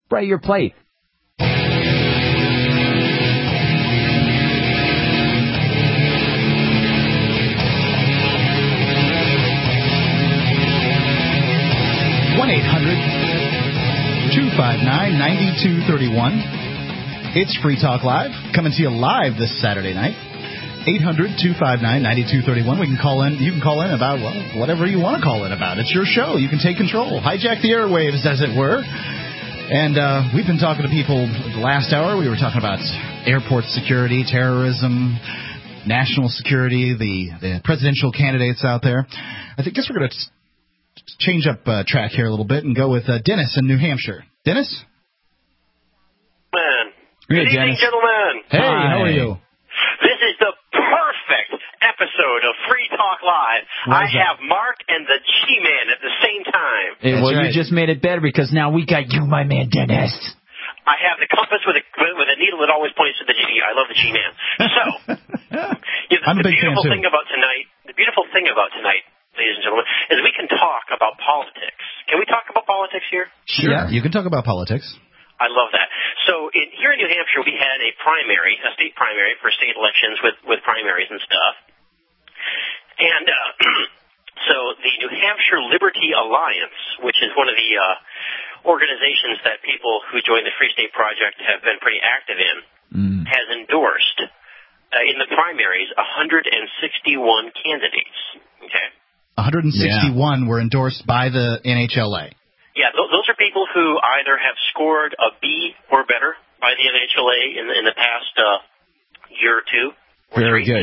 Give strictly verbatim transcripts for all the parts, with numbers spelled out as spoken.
right at your plate. one eight hundred two five nine nine two three one. It's Free Talk Live, coming to you live this Saturday night. eight hundred two five nine nine two three one. We can call in. You can call in about, well, whatever you want to call in about. It's your show. You can take control. Hijack the airwaves, as it were. And uh, we've been talking to people the last hour. We were talking about airport security, terrorism, national security, the, the presidential candidates out there. I think, guess we're going to change up uh, track here a little bit and go with uh, Dennis in New Hampshire. Dennis? Man. Hey, Good evening, Dennis. gentlemen. Hey, Hi. How are you? This is the perfect episode of Free Talk Live. I have Mark and the G-Man at the same time. Hey, well, right. You just made it better because now we got you, my man, Dennis. I have the compass with a with a needle that always points to the G. I love the G-Man. So, you know, I'm a the big fan, beautiful too. thing about tonight, the beautiful thing about tonight, ladies and gentlemen, is we can talk about politics. Can we talk about politics here? Sure. Yeah, you can talk about politics. I love that. So in, here in New Hampshire, we had a primary, a state primary for state elections with, with primaries and stuff. And uh, so the New Hampshire Liberty Alliance, which is one of the uh, organizations that people who joined the Free State Project have been pretty active in, mm. has endorsed uh, in the primaries one hundred sixty-one candidates. Okay. one hundred sixty-one yeah. were endorsed by the N H L A. Yeah, th- those are people who either have scored a B or better by the N H L A in the, in the past uh, year or two. Or Very three. good.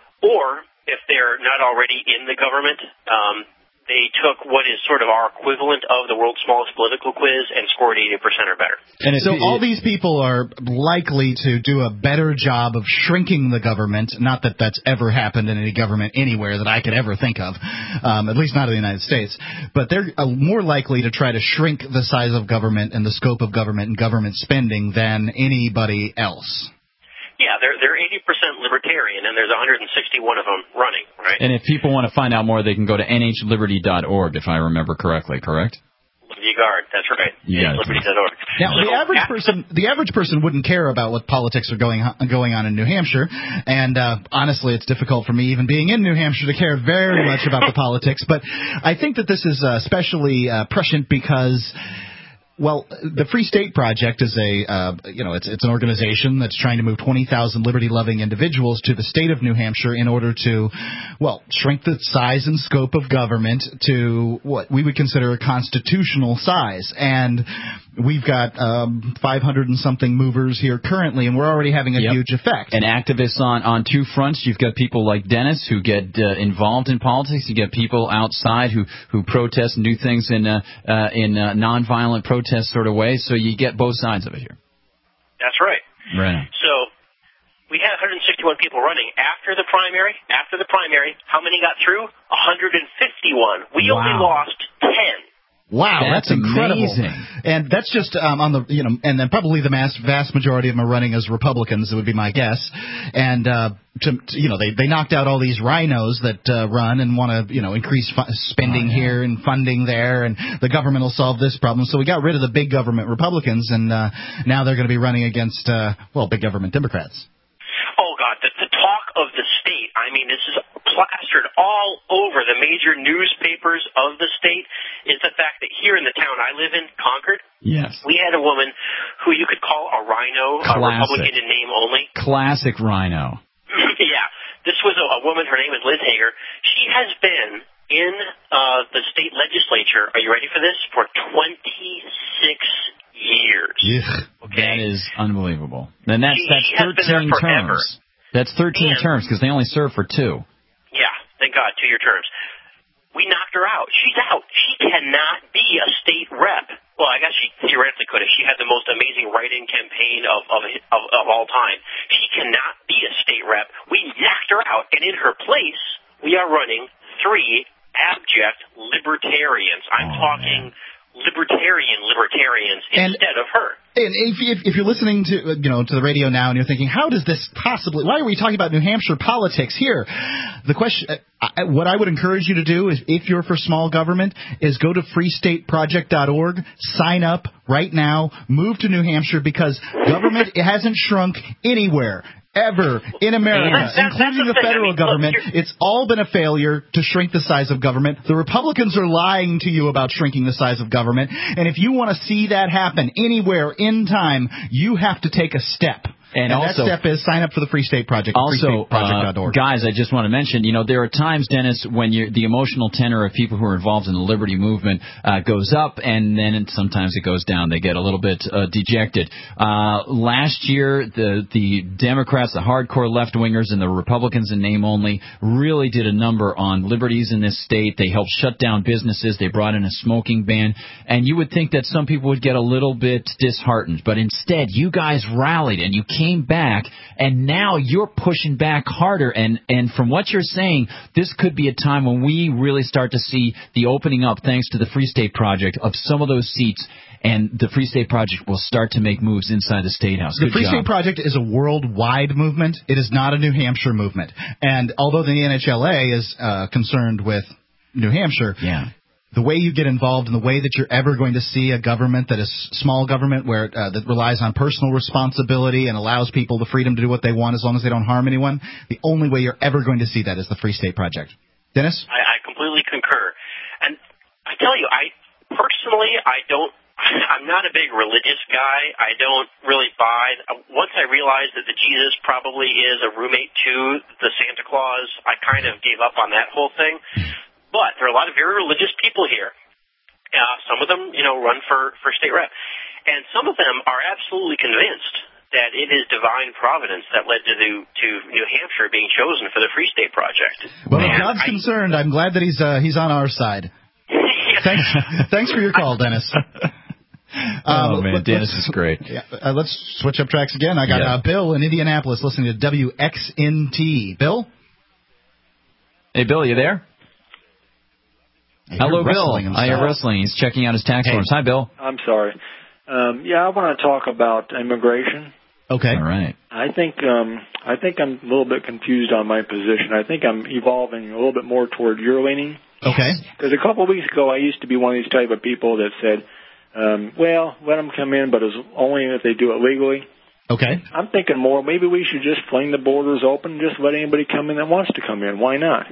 Or if they're not already in the government, um, they took what is sort of our equivalent of the world's smallest political quiz and scored eighty percent or better. And so it, all these people are likely to do a better job of shrinking the government, not that that's ever happened in any government anywhere that I could ever think of, um, at least not in the United States, but they're uh, more likely to try to shrink the size of government and the scope of government and government spending than anybody else. Yeah, they're they're eighty percent libertarian, and there's one hundred sixty-one of them running, right? And if people want to find out more, they can go to N H liberty dot org, if I remember correctly, correct? You got it. That's right. You got it. liberty dot org. Now, so, the average person, the average person wouldn't care about what politics are going on, going on in New Hampshire, and uh, honestly, it's difficult for me, even being in New Hampshire, to care very much about the politics. But I think that this is uh, especially uh, prescient because. Well, the Free State Project is a, uh, you know, it's it's an organization that's trying to move twenty thousand liberty-loving individuals to the state of New Hampshire in order to, well, shrink the size and scope of government to what we would consider a constitutional size. And we've got um, five hundred and something movers here currently, and we're already having a yep. huge effect. And activists on, on two fronts. You've got people like Dennis who get uh, involved in politics. You get people outside who, who protest and do things in uh, uh, in uh, nonviolent protest. Test sort of way, so you get both sides of it here. That's right. Right. So we had one hundred sixty-one people running after the primary. After the primary, how many got through? one hundred fifty-one. We wow. only lost ten. Wow, that's, that's incredible. Amazing. And that's just um, on the, you know, and then probably the mass, vast majority of them are running as Republicans, it would be my guess. And, uh, to, to, you know, they, they knocked out all these rhinos that uh, run and want to, you know, increase fu- spending oh, yeah. here and funding there, and the government will solve this problem. So we got rid of the big government Republicans, and uh, now they're going to be running against, uh, well, big government Democrats. Oh, God, the, the talk of the state, I mean, this is plastered all over the major newspapers of the state, is the fact that here in the town I live in, Concord, yes, we had a woman who you could call a rhino, Classic. a Republican in name only. Classic rhino. Yeah, this was a, a woman, her name is Liz Hager. She has been in uh, the state legislature, are you ready for this, for twenty-six years. Yeah. Okay. That is unbelievable. And that's, she, that's she thirteen terms. That's thirteen and, terms because they only serve for two. Yeah, thank God, two-year terms. We knocked her out. She's out. She cannot be a state rep. Well, I guess she theoretically could if she had the most amazing write-in campaign of, of, of, of all time. She cannot be a state rep. We knocked her out, and in her place, we are running three abject libertarians. I'm oh, talking... Man. libertarian libertarians and, instead of her. And if, if, if you're listening to you know to the radio now and you're thinking, how does this possibly? Why are we talking about New Hampshire politics here? The question, uh, what I would encourage you to do is, if you're for small government, is go to free state project dot org, sign up right now, move to New Hampshire, because government it hasn't shrunk anywhere. Ever in America, that's, that's, including that's the, the federal I mean, government, look, it's all been a failure to shrink the size of government. The Republicans are lying to you about shrinking the size of government. And if you want to see that happen anywhere in time, you have to take a step. And, and also, that step is sign up for the Free State Project. Also, uh, guys, I just want to mention, you know, there are times, Dennis, when you're, the emotional tenor of people who are involved in the liberty movement uh, goes up, and then it, sometimes it goes down. They get a little bit uh, dejected. Uh, last year, the the Democrats, the hardcore left-wingers, and the Republicans in name only really did a number on liberties in this state. They helped shut down businesses. They brought in a smoking ban. And you would think that some people would get a little bit disheartened. But instead, you guys rallied, and you came back, and now you're pushing back harder. And, and from what you're saying, this could be a time when we really start to see the opening up, thanks to the Free State Project, of some of those seats, and the Free State Project will start to make moves inside the State House. Good the Free job. State Project is a worldwide movement. It is not a New Hampshire movement. And although the N H L A is uh, concerned with New Hampshire, yeah. the way you get involved and the way that you're ever going to see a government that is small government, where uh, that relies on personal responsibility and allows people the freedom to do what they want as long as they don't harm anyone, the only way you're ever going to see that is the Free State Project. Dennis? I, I completely concur. And I tell you, I personally, I don't, I'm not a big religious guy. I don't really buy. Once I realized that the Jesus probably is a roommate to the Santa Claus, I kind of gave up on that whole thing. But there are a lot of very religious people here. Uh, some of them, you know, run for, for state rep. And some of them are absolutely convinced that it is divine providence that led to the, to New Hampshire being chosen for the Free State Project. Well, if God's I, concerned, I'm glad that he's uh, he's on our side. thanks, thanks for your call, Dennis. Oh, um, man, Dennis is great. Yeah, uh, let's switch up tracks again. I got yeah. uh, Bill in Indianapolis listening to W X N T. Bill? Hey, Bill, you there? Hello, Bill. I hear wrestling. He's checking out his tax hey. forms. Hi, Bill. I'm sorry. Um, yeah, I want to talk about immigration. Okay. All right. I think um, I think I'm a little bit confused on my position. I think I'm evolving a little bit more toward your leaning. Okay. Because a couple of weeks ago, I used to be one of these type of people that said, um, well, let them come in, but it's only if they do it legally. Okay. I'm thinking more, maybe we should just fling the borders open and just let anybody come in that wants to come in. Why not?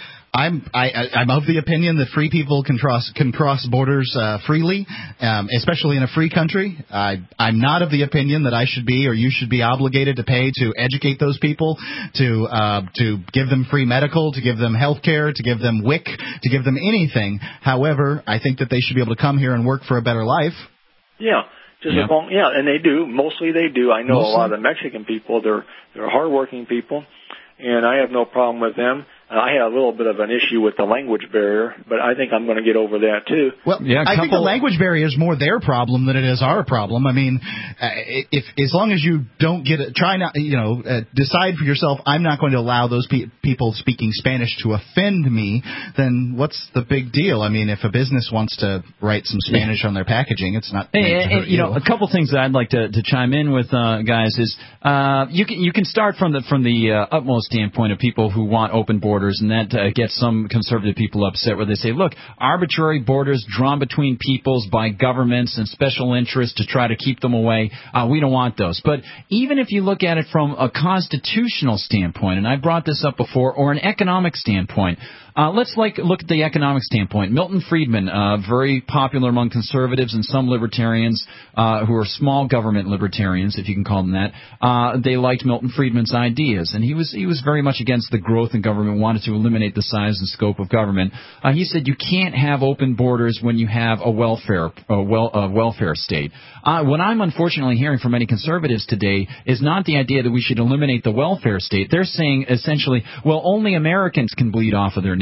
I'm I, I'm of the opinion that free people can cross can cross borders uh, freely, um, especially in a free country. I, I'm not of the opinion that I should be or you should be obligated to pay to educate those people, to uh, to give them free medical, to give them health care, to give them W I C, to give them anything. However, I think that they should be able to come here and work for a better life. Yeah. Just yep. long, yeah, and they do. Mostly they do. I know Mostly. a lot of the Mexican people. They're they're hardworking people, and I have no problem with them. Uh, I had a little bit of an issue with the language barrier, but I think I'm going to get over that too. Well, yeah, I think the language barrier is more their problem than it is our problem. I mean, uh, if as long as you don't get it, try not, you know, uh, decide for yourself, I'm not going to allow those pe- people speaking Spanish to offend me, then what's the big deal? I mean, if a business wants to write some Spanish yeah. on their packaging, it's not. Hey, and, and, you know, a couple things that I'd like to, to chime in with, uh, guys, is uh, you can you can start from the from the uh, utmost standpoint of people who want open borders. And that uh, gets some conservative people upset where they say, look, arbitrary borders drawn between peoples by governments and special interests to try to keep them away, uh, we don't want those. But even if you look at it from a constitutional standpoint, and I brought this up before, or an economic standpoint, Uh, let's like look at the economic standpoint. Milton Friedman, uh, very popular among conservatives and some libertarians uh, who are small government libertarians, if you can call them that. Uh, they liked Milton Friedman's ideas, and he was he was very much against the growth in government, wanted to eliminate the size and scope of government. Uh, he said you can't have open borders when you have a welfare a well a welfare state. Uh, what I'm unfortunately hearing from many conservatives today is not the idea that we should eliminate the welfare state. They're saying essentially, well, only Americans can bleed off of their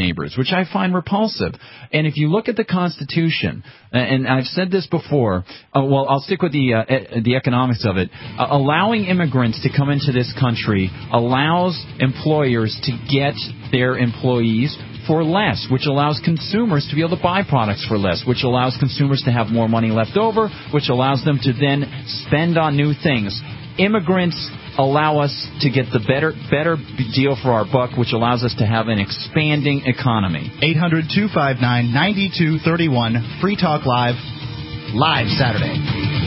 neighbors, which I find repulsive. And if you look at the Constitution, and I've said this before, uh, well, I'll stick with the uh, the economics of it. Uh, allowing immigrants to come into this country allows employers to get their employees for less, which allows consumers to be able to buy products for less, which allows consumers to have more money left over, which allows them to then spend on new things. Immigrants allow us to get the better better deal for our buck, which allows us to have an expanding economy. eight hundred, two five nine, nine two three one, Free Talk Live, live Saturday.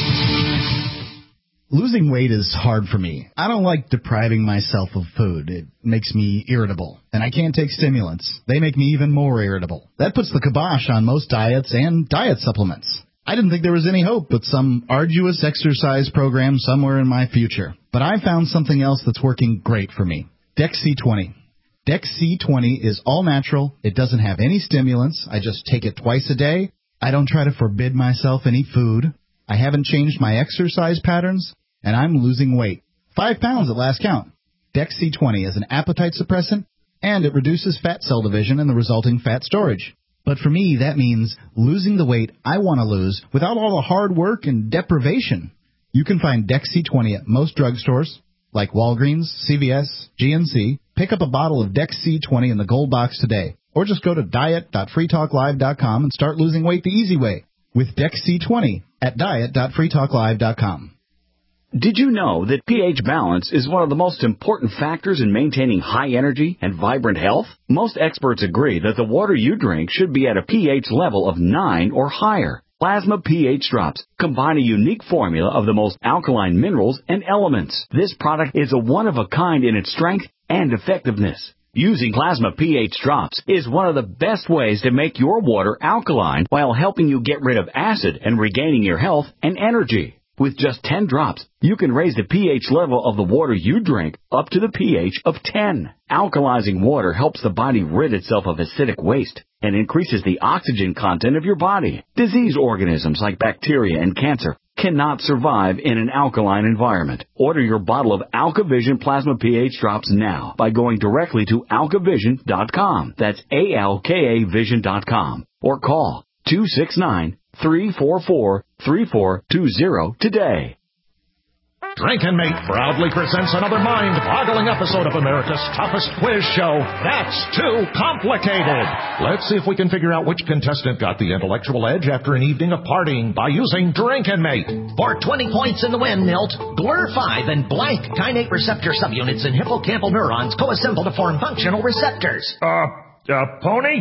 Losing weight is hard for me. I don't like depriving myself of food. It makes me irritable. And I can't take stimulants. They make me even more irritable. That puts the kibosh on most diets and diet supplements. I didn't think there was any hope with some arduous exercise program somewhere in my future. But I found something else that's working great for me. Dex C twenty. Dex C twenty is all natural. It doesn't have any stimulants. I just take it twice a day. I don't try to forbid myself any food. I haven't changed my exercise patterns, and I'm losing weight. Five pounds at last count. Dex C twenty is an appetite suppressant, and it reduces fat cell division and the resulting fat storage. But for me, that means losing the weight I want to lose without all the hard work and deprivation. You can find Dex C twenty at most drugstores, like Walgreens, C V S, G N C. Pick up a bottle of Dex C twenty in the gold box today, or just go to diet dot free talk live dot com and start losing weight the easy way with Dex C twenty at diet dot free talk live dot com. Did you know that pH balance is one of the most important factors in maintaining high energy and vibrant health? Most experts agree that the water you drink should be at a pH level of nine or higher. Plasma pH Drops combine a unique formula of the most alkaline minerals and elements. This product is a one-of-a-kind in its strength and effectiveness. Using Plasma pH Drops is one of the best ways to make your water alkaline while helping you get rid of acid and regaining your health and energy. With just ten drops, you can raise the pH level of the water you drink up to the pH of ten. Alkalizing water helps the body rid itself of acidic waste and increases the oxygen content of your body. Disease organisms like bacteria and cancer cannot survive in an alkaline environment. Order your bottle of AlkaVision Plasma pH Drops now by going directly to alka vision dot com. That's A L K A vision dot com. Or call two six nine, three four four, three four two zero today. Drinkin' Mate proudly presents another mind-boggling episode of America's toughest quiz show, That's Too Complicated. Let's see if we can figure out which contestant got the intellectual edge after an evening of partying by using Drinkin' Mate. For twenty points in the win, Milt, G L R five and blank kainate receptor subunits in hippocampal neurons co-assemble to form functional receptors. Uh, uh, pony?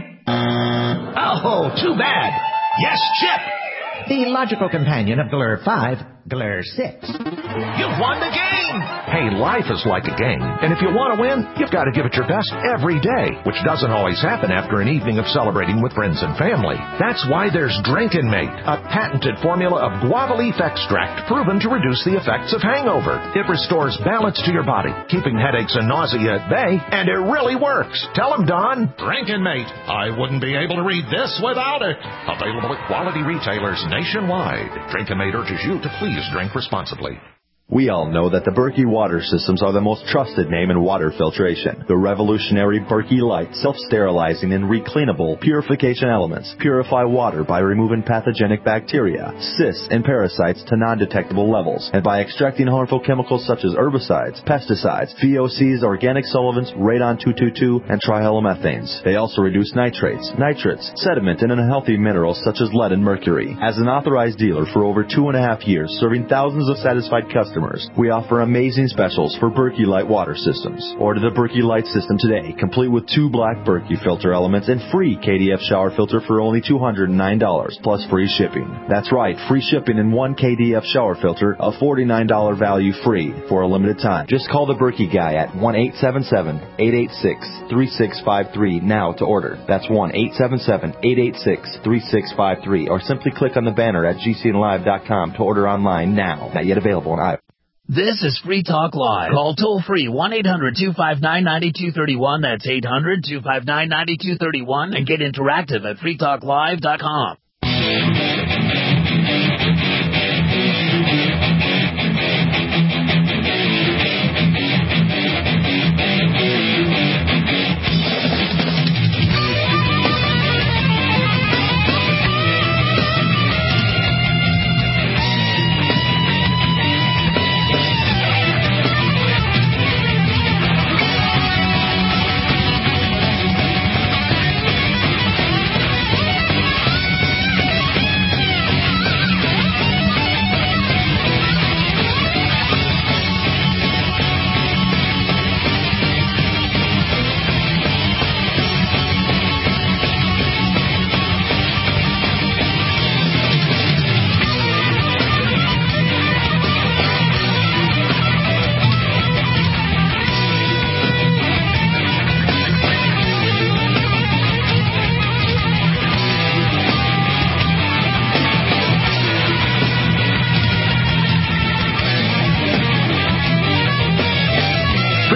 Oh, too bad. Yes, Chip. The logical companion of G L R five, G L R six. You've won the game! Hey, life is like a game, and if you want to win, you've got to give it your best every day, which doesn't always happen after an evening of celebrating with friends and family. That's why there's Drinkin' Mate, a patented formula of guava leaf extract proven to reduce the effects of hangover. It restores balance to your body, keeping headaches and nausea at bay, and it really works. Tell them, Don. Drinkin' Mate. I wouldn't be able to read this without it. Available at quality retailers nationwide. Drinkin' Mate urges you to please drink responsibly. We all know that the Berkey water systems are the most trusted name in water filtration. The revolutionary Berkey Light self-sterilizing and recleanable purification elements purify water by removing pathogenic bacteria, cysts, and parasites to non-detectable levels, and by extracting harmful chemicals such as herbicides, pesticides, V O Cs, organic solvents, radon two twenty-two, and trihalomethanes. They also reduce nitrates, nitrates, sediment, and unhealthy minerals such as lead and mercury. As an authorized dealer for over two and a half years, serving thousands of satisfied customers, we offer amazing specials for Berkey Light water systems. Order the Berkey Light system today, complete with two black Berkey filter elements and free K D F shower filter for only two hundred nine dollars, plus free shipping. That's right, free shipping and one K D F shower filter, a forty-nine dollars value free for a limited time. Just call the Berkey guy at one eight seven seven, eight eight six, three six five three now to order. That's one eight seven seven, eight eight six, three six five three, or simply click on the banner at G C N live dot com to order online now. Not yet available in Iowa. This is Free Talk Live. Call toll-free one eight hundred two five nine nine two three one. That's eight hundred two five nine nine two three one. And get interactive at free talk live dot com.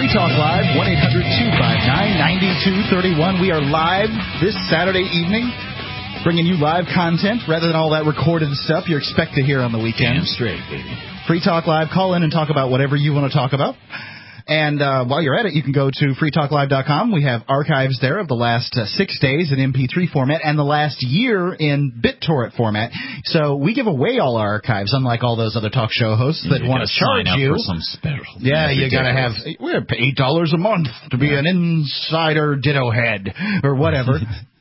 Talk Live, one eight hundred two five nine nine two three one. We are live this Saturday evening, bringing you live content rather than all that recorded stuff you expect to hear on the weekend. Damn straight, baby. Free Talk Live. Call in and talk about whatever you want to talk about. And uh, while you're at it, you can go to free talk live dot com. We have archives there of the last uh, six days in M P three format and the last year in BitTorrent format. So we give away all our archives, unlike all those other talk show hosts that want to charge sign up you. For some special. Yeah, you got to have we're eight dollars a month to be an insider ditto head or whatever.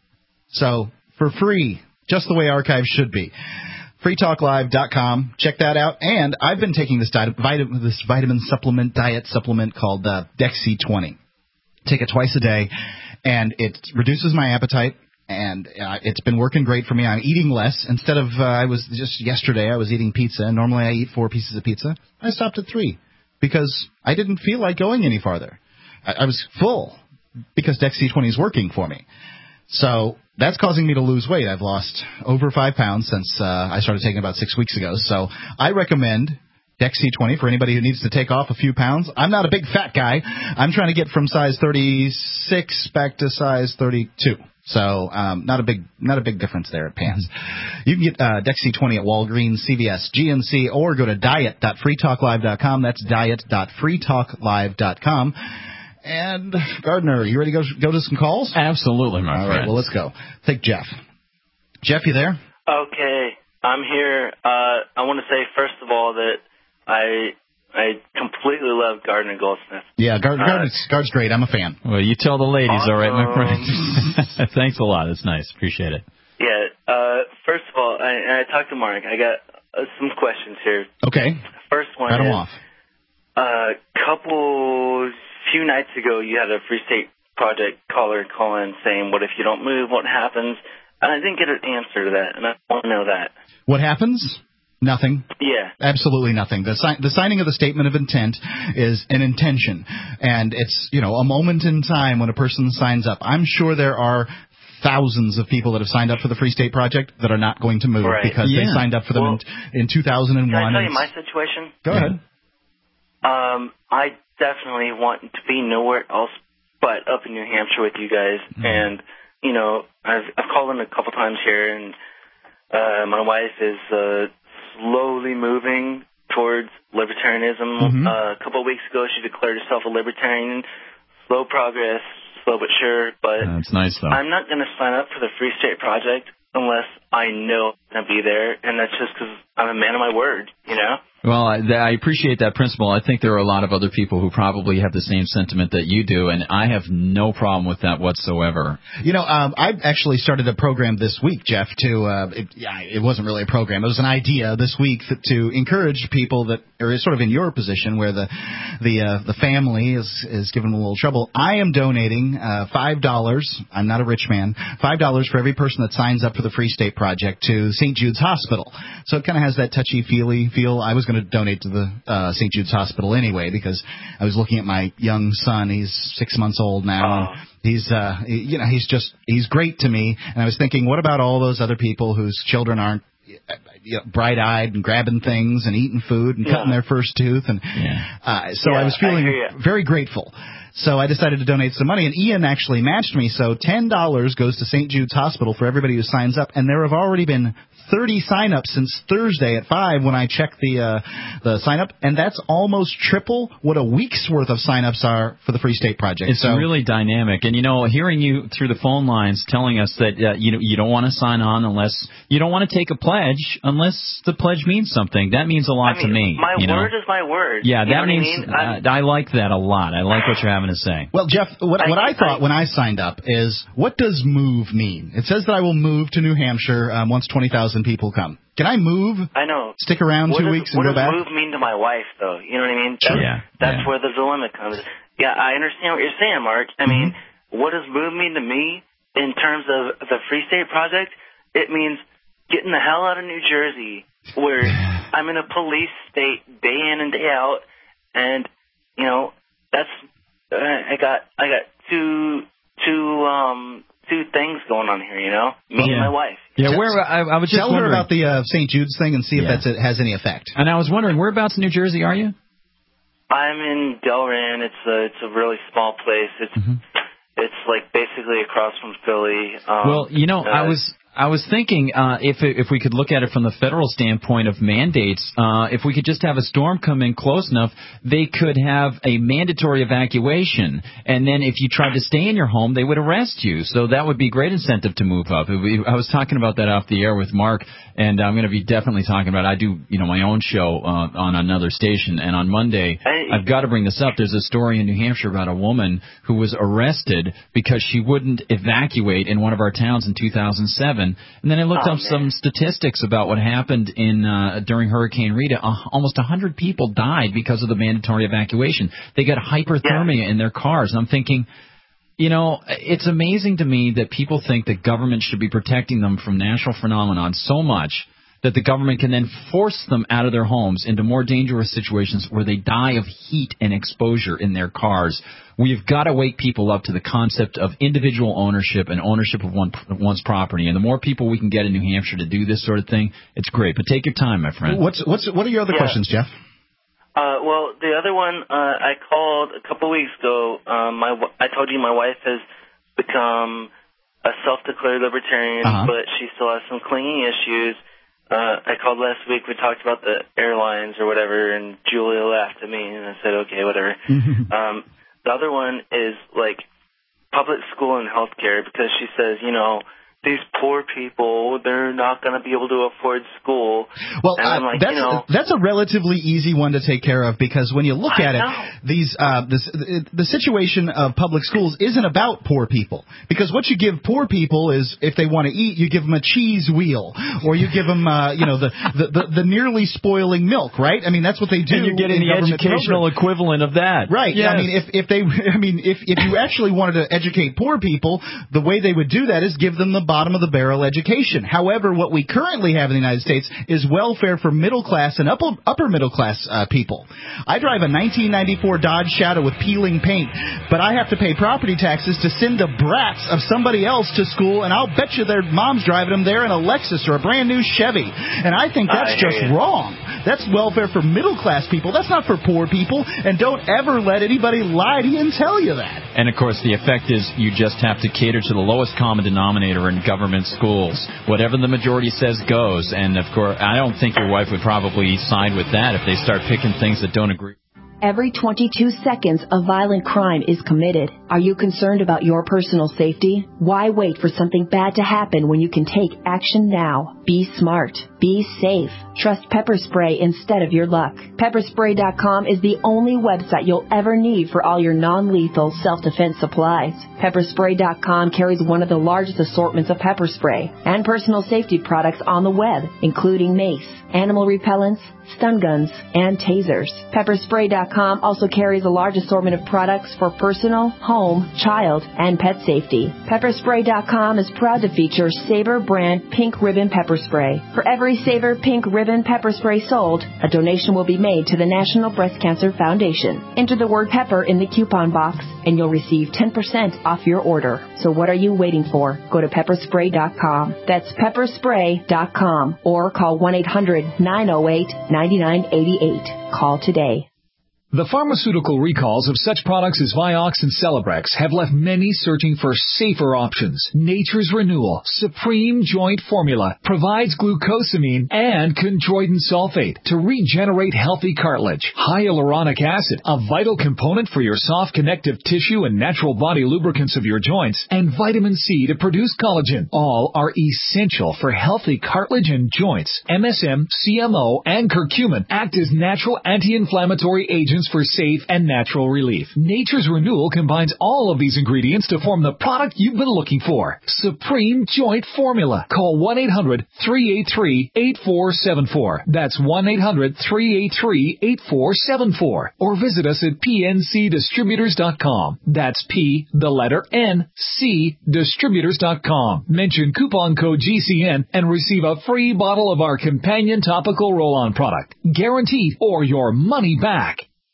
So for free, just the way archives should be. free talk live dot com. Check that out. And I've been taking this, diet, vitamin, this vitamin supplement, diet supplement called uh, Dex C twenty. Take it twice a day, and it reduces my appetite, and uh, it's been working great for me. I'm eating less. Instead of, uh, I was just yesterday, I was eating pizza, and normally I eat four pieces of pizza. I stopped at three because I didn't feel like going any farther. I, I was full because Dex C twenty is working for me. So that's causing me to lose weight. I've lost over five pounds since uh, I started taking it about six weeks ago. So I recommend Dex C twenty for anybody who needs to take off a few pounds. I'm not a big fat guy. I'm trying to get from size thirty-six back to size thirty-two. So um, not a big not a big difference there at pants. You can get uh, Dex C twenty at Walgreens, C V S, G N C, or go to diet dot free talk live dot com. That's diet dot free talk live dot com. And, Gardner, you ready to go, go to some calls? Absolutely, my All friend. right, well, let's go. Take Jeff. Jeff, you there? Okay, I'm here. Uh, I want to say, first of all, that I I completely love Gardner Goldsmith. Yeah, Gard, uh, Gardner's, Gard's great. I'm a fan. Well, you tell the ladies, awesome. all right, my friend. Thanks a lot. That's nice. Appreciate it. Yeah, uh, first of all, I, I talked to Mark. I got uh, some questions here. Okay. First one Right is, off. a uh, couple... few nights ago, you had a Free State Project caller call in saying, what if you don't move, what happens? And I didn't get an answer to that, and I want to know that. What happens? Nothing. Yeah. Absolutely nothing. The, si- the signing of the statement of intent is an intention, and it's, you know, a moment in time when a person signs up. I'm sure there are thousands of people that have signed up for the Free State Project that are not going to move right. because yeah. they signed up for them well, in, in two thousand one. Can I tell you my situation? Go yeah. ahead. Um, I definitely want to be nowhere else but up in New Hampshire with you guys. Mm-hmm. And, you know, I've, I've called in a couple times here, and uh, my wife is uh, slowly moving towards libertarianism. Mm-hmm. Uh, a couple of weeks ago, she declared herself a libertarian. Slow progress, slow but sure. But that's nice, though. I'm not going to sign up for the Free State Project unless I know I'm going to be there, and that's just because I'm a man of my word, you know? Well, I, I appreciate that principle. I think there are a lot of other people who probably have the same sentiment that you do, and I have no problem with that whatsoever. You know, um, I actually started a program this week, Jeff, to, uh, it, yeah, it wasn't really a program. It was an idea this week that, to encourage people that are sort of in your position where the the uh, the family is, is giving them a little trouble. I am donating uh, five dollars. I'm not a rich man. five dollars for every person that signs up for the Free State Project to Saint Jude's Hospital. So it kind of has that touchy-feely feel. I was going to donate to the uh, Saint Jude's Hospital anyway because I was looking at my young son. He's six months old now. And he's, uh, he, you know, he's just he's great to me. And I was thinking, what about all those other people whose children aren't, you know, bright-eyed and grabbing things and eating food and yeah. cutting their first tooth? And yeah. uh, so yeah, I was feeling I very grateful. So I decided to donate some money, and Ian actually matched me. So ten dollars goes to Saint Jude's Hospital for everybody who signs up, and there have already been thirty sign-ups since Thursday at five when I checked the uh, the sign-up, and that's almost triple what a week's worth of sign-ups are for the Free State Project. It's so, really dynamic. And, you know, hearing you through the phone lines telling us that uh, you, you don't want to sign on unless you don't want to take a pledge unless the pledge means something, that means a lot I mean, to me. My you word know? is my word. Yeah, you that means I, mean? uh, I like that a lot. I like what you're having to say. Well, Jeff, what, I, what I thought I, when I signed up is, what does move mean? It says that I will move to New Hampshire um, once twenty thousand people come. Can I move? I know. Stick around what two does, weeks and go back? What does move mean to my wife, though? You know what I mean? That's, yeah. That's yeah. where the dilemma comes. Yeah, I understand what you're saying, Mark. I mm-hmm. mean, what does move mean to me in terms of the Free State Project? It means getting the hell out of New Jersey, where I'm in a police state day in and day out, and you know that's uh, I got I got two two um two things going on here. You know, me yeah. and my wife. Yeah, where I, I was just tell her wondering about the uh, Saint Jude's thing and see if yeah. that's it has any effect. And I was wondering, whereabouts in New Jersey are you? I'm in Delran. It's a, it's a really small place. It's mm-hmm. it's like basically across from Philly. Um, well, you know, uh, I was I was thinking uh, if if we could look at it from the federal standpoint of mandates, uh, if we could just have a storm come in close enough, they could have a mandatory evacuation, and then if you tried to stay in your home, they would arrest you. So that would be great incentive to move up. I was talking about that off the air with Mark, and I'm going to be definitely talking about it. I do, you know, my own show uh, on another station, and on Monday, hey. I've got to bring this up. There's a story in New Hampshire about a woman who was arrested because she wouldn't evacuate in one of our towns in two thousand seven. And then I looked oh, up man. some statistics about what happened in uh, during Hurricane Rita. Uh, almost one hundred people died because of the mandatory evacuation. They got hyperthermia yeah. in their cars. And I'm thinking, you know, it's amazing to me that people think that government should be protecting them from natural phenomenon so much that the government can then force them out of their homes into more dangerous situations where they die of heat and exposure in their cars. We've got to wake people up to the concept of individual ownership and ownership of one, one's property. And the more people we can get in New Hampshire to do this sort of thing, it's great. But take your time, my friend. What's what's what are your other yeah. questions, Jeff? Uh, well, the other one uh, I called a couple weeks ago. Um, my I told you my wife has become a self-declared libertarian, uh-huh. but she still has some clinging issues. Uh, I called last week. We talked about the airlines or whatever, and Julia laughed at me, and I said, okay, whatever. um, the other one is, like, public school and healthcare, because she says, you know, these poor people, they're not going to be able to afford school. Well, and I'm uh, like, that's, you know, that's a relatively easy one to take care of, because when you look I at know. it, these uh, this, the situation of public schools isn't about poor people. Because what you give poor people is, if they want to eat, you give them a cheese wheel, or you give them, uh, you know, the, the, the, the nearly spoiling milk, right? I mean, that's what they do. And you're getting the educational program. equivalent of that. Right. Yes. I mean, if, if they, I mean, if, if you actually wanted to educate poor people, the way they would do that is give them the bottom of the barrel education. However, what we currently have in the United States is welfare for middle class and upper, upper middle class uh, people. I drive a nineteen ninety-four Dodge Shadow with peeling paint, but I have to pay property taxes to send the brats of somebody else to school, and I'll bet you their mom's driving them there in a Lexus or a brand new Chevy. And I think that's I just wrong. That's welfare for middle class people. That's not for poor people. And don't ever let anybody lie to you and tell you that. And of course, the effect is you just have to cater to the lowest common denominator in government schools. Whatever the majority says goes. And of course, I don't think your wife would probably side with that if they start picking things that don't agree. Every twenty-two seconds, a violent crime is committed. Are you concerned about your personal safety? Why wait for something bad to happen when you can take action now? Be smart. Be safe. Trust Pepper Spray instead of your luck. Pepper Spray dot com is the only website you'll ever need for all your non-lethal self-defense supplies. Pepper Spray dot com carries one of the largest assortments of pepper spray and personal safety products on the web, including mace, animal repellents, stun guns, and tasers. Pepper Spray dot com also carries a large assortment of products for personal, home, child, and pet safety. Pepper Spray dot com is proud to feature Sabre brand Pink Ribbon Pepper Spray. For every Sabre Pink Ribbon Pepper Spray sold, a donation will be made to the National Breast Cancer Foundation. Enter the word pepper in the coupon box, and you'll receive ten percent off your order. So what are you waiting for? Go to Pepper Spray dot com. That's Pepper Spray dot com, or call one eight hundred nine oh eight nine nine eight eight. Call today. The pharmaceutical recalls of such products as Vioxx and Celebrex have left many searching for safer options. Nature's Renewal Supreme Joint Formula provides glucosamine and chondroitin sulfate to regenerate healthy cartilage. Hyaluronic acid, a vital component for your soft connective tissue and natural body lubricants of your joints, and vitamin C to produce collagen. All are essential for healthy cartilage and joints. M S M, C M O, and curcumin act as natural anti-inflammatory agents for safe and natural relief. Nature's Renewal combines all of these ingredients to form the product you've been looking for. Supreme Joint Formula. Call one eight hundred three eight three eight four seven four. That's one eight hundred three eight three eight four seven four. Or visit us at P N C distributors dot com. That's P, the letter N, C, distributors dot com. Mention coupon code G C N and receive a free bottle of our companion topical roll-on product. Guaranteed, or your money back.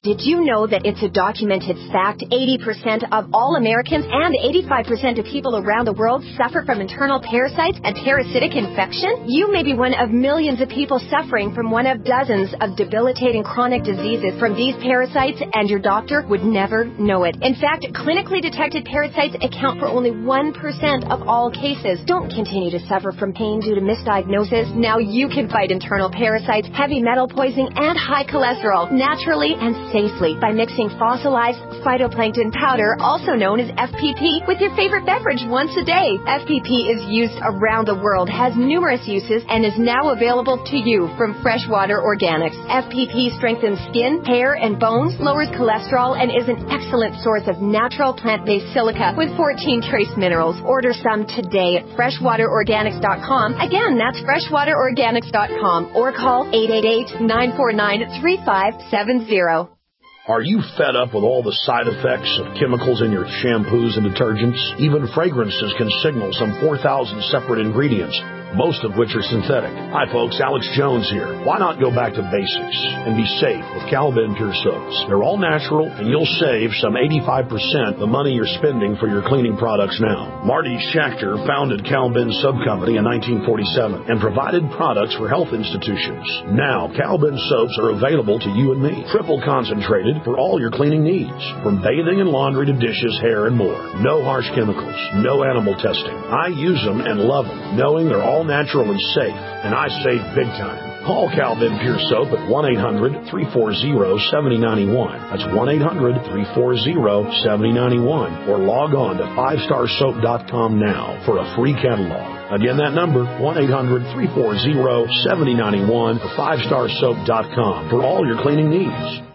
Did you know that it's a documented fact eighty percent of all Americans and eighty-five percent of people around the world suffer from internal parasites and parasitic infection? You may be one of millions of people suffering from one of dozens of debilitating chronic diseases from these parasites, and your doctor would never know it. In fact, clinically detected parasites account for only one percent of all cases. Don't continue to suffer from pain due to misdiagnosis. Now you can fight internal parasites, heavy metal poisoning, and high cholesterol naturally and safely by mixing fossilized phytoplankton powder, also known as F P P, with your favorite beverage once a day. F P P is used around the world, has numerous uses, and is now available to you from Freshwater Organics. F P P strengthens skin, hair, and bones, lowers cholesterol, and is an excellent source of natural plant-based silica with fourteen trace minerals. Order some today at freshwater organics dot com. Again, that's freshwater organics dot com, or call eight eight eight, nine four nine, three five seven zero. Are you fed up with all the side effects of chemicals in your shampoos and detergents? Even fragrances can signal some four thousand separate ingredients, most of which are synthetic. Hi folks, Alex Jones here. Why not go back to basics and be safe with Calvin Pure Soaps? They're all natural, and you'll save some eighty-five percent the money you're spending for your cleaning products now. Marty Schachter founded Calvin Soap Company in nineteen forty-seven and provided products for health institutions. Now, Calvin soaps are available to you and me, triple concentrated for all your cleaning needs, from bathing and laundry to dishes, hair, and more. No harsh chemicals, no animal testing. I use them and love them, knowing they're all naturally safe, and I save big time. Call Calvin Pure Soap at one eight hundred, three four zero, seven zero nine one. That's one eight hundred, three four zero, seven zero nine one. Or log on to five star soap dot com now for a free catalog. Again, that number, one eight hundred, three four zero, seven zero nine one, or five star soap dot com for all your cleaning needs.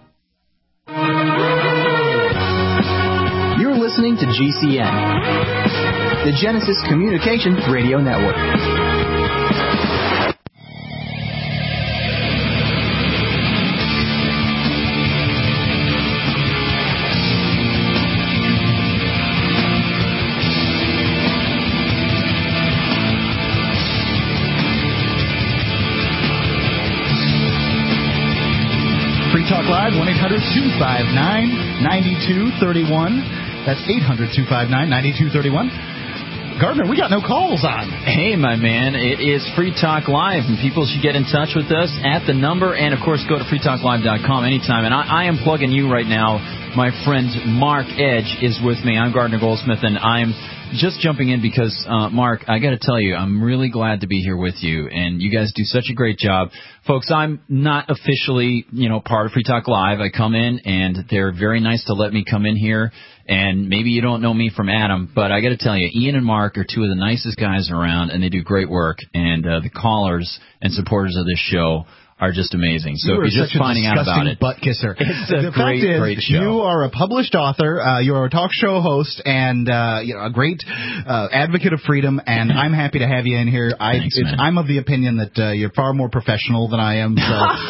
You're listening to G C N, the Genesis Communication Radio Network. Talk Live, one eight hundred, two five nine, nine two three one. That's eight hundred, two five nine, nine two three one. Gardner, we got no calls on. Hey, my man, it is Free Talk Live, and people should get in touch with us at the number, and, of course, go to free talk live dot com anytime. And I, I am plugging you right now. My friend Mark Edge is with me. I'm Gardner Goldsmith, and I'm just jumping in because, uh, Mark, I got to tell you, I'm really glad to be here with you, and you guys do such a great job. Folks, I'm not officially, you know, part of Free Talk Live. I come in, and they're very nice to let me come in here, and maybe you don't know me from Adam, but I got to tell you, Ian and Mark are two of the nicest guys around, and they do great work, and uh, the callers and supporters of this show are just amazing. So you if you're just finding out about it, butt kisser. It's a the great, fact is, great show. You are a published author. Uh, you are a talk show host, and uh, you know a great uh, advocate of freedom. And I'm happy to have you in here. I, Thanks, it's, I'm of the opinion that uh, you're far more professional than I am. So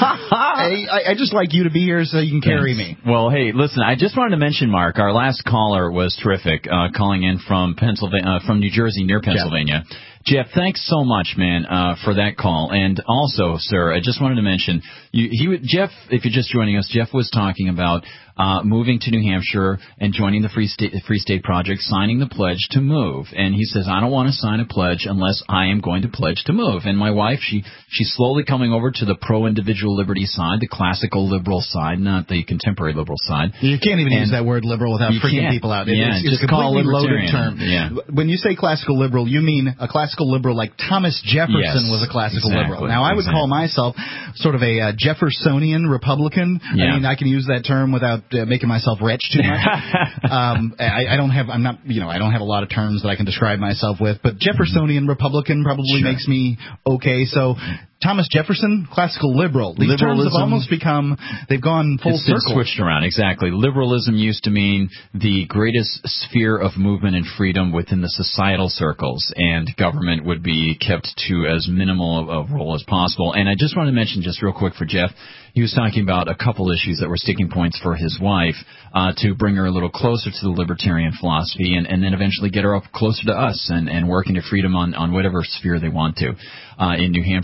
I, I just like you to be here so you can carry Thanks. me. Well, hey, listen. I just wanted to mention, Mark, our last caller was terrific, uh, calling in from Pennsylvania, uh, from New Jersey, near Pennsylvania. Yeah. Jeff, thanks so much, man, uh, for that call. And also, sir, I just wanted to mention, you, he, Jeff, if you're just joining us, Jeff was talking about uh, moving to New Hampshire and joining the Free State, Free State Project, signing the pledge to move. And he says, I don't want to sign a pledge unless I am going to pledge to move. And my wife, she she's slowly coming over to the pro-individual liberty side, the classical liberal side, not the contemporary liberal side. You can't even and use that word liberal without freaking can't. people out. It, yeah, it's, it's just a call it completely loaded term. Yeah. When you say classical liberal, you mean a classical liberal like Thomas Jefferson yes, was a classical exactly, liberal. Now, I would exactly. call myself sort of a uh, Jeffersonian Republican. Yeah. I mean, I can use that term without uh, making myself rich too much. um, I, I don't have, I'm not, you know, I don't have a lot of terms that I can describe myself with, but Jeffersonian Republican probably sure. makes me okay. So, Thomas Jefferson, classical liberal. These terms have almost become, they've gone full it's circle. It's switched around, exactly. Liberalism used to mean the greatest sphere of movement and freedom within the societal circles, and government would be kept to as minimal a role as possible. And I just want to mention, just real quick for Jeff, he was talking about a couple issues that were sticking points for his wife uh, to bring her a little closer to the libertarian philosophy and, and then eventually get her up closer to us and, and work into freedom on, on whatever sphere they want to uh, in New Hampshire. And